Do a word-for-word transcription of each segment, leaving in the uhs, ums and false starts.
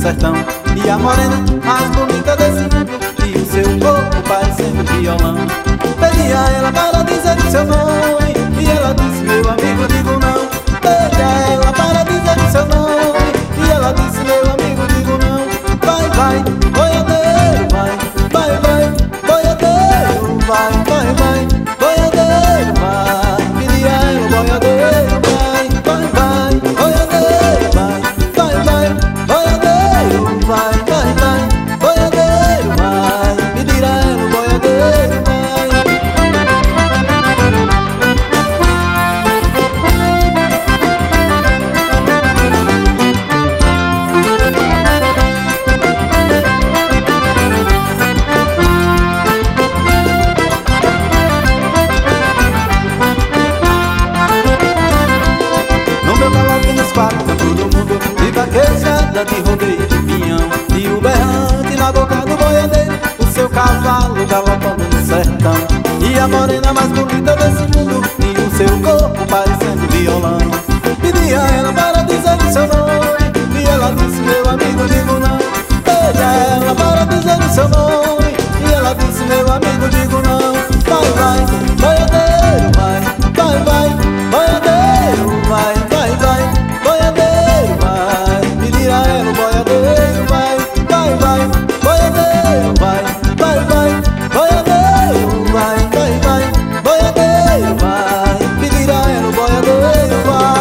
sertão. E a morena mais bonita desse mundo, e o seu corpo parecendo violão. Pedi a ela para dizer o seu nome, e ela disse: meu amigo, digo não. Pedi a ela para dizer o seu nome, e ela disse: meu amigo, digo não. Vai, vai, boiadeiro, vai, vai, vai, boiadeiro, vai, vai, vai, boiadeiro, vai. Pedi a ela, boiadeiro, vai, vai, vai, boiadeiro, vai, vai, vai, boiadeiro, vai, vai, vai, boiadeiro, vai. Pedir a ela, boiadeiro, vai. Todo mundo de vaquejada, de rodeio de pinhão, e o berrante na boca do boiadeiro, o seu cavalo galopando no sertão. E a morena mais bonita desse mundo, e o seu corpo parecendo violão. Pedi a ela para dizer o seu nome, e ela disse: meu amigo, digo não. Pedi a ela para dizer o seu nome, e ela disse: meu amigo, digo não. Vai, vai, boiadeiro, vai, vai, vai, boiadeiro, vai, vai, vai, boiadeiro, vai. Pedir a ela, boiadeiro, vai, vai, vai, boiadeiro, vai, vai, vai, boiadeiro, vai, vai, vai, boiadeiro, vai. Pedir a ela, boiadeiro, vai.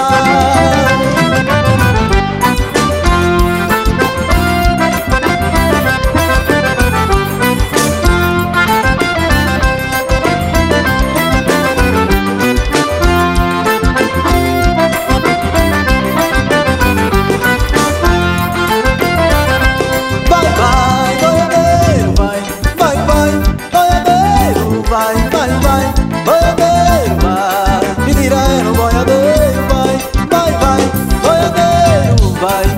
Vai, vai, vai, boiadeiro, vai. Pedir a ela, boiadeiro, vai, vai, vai, boiadeiro, vai.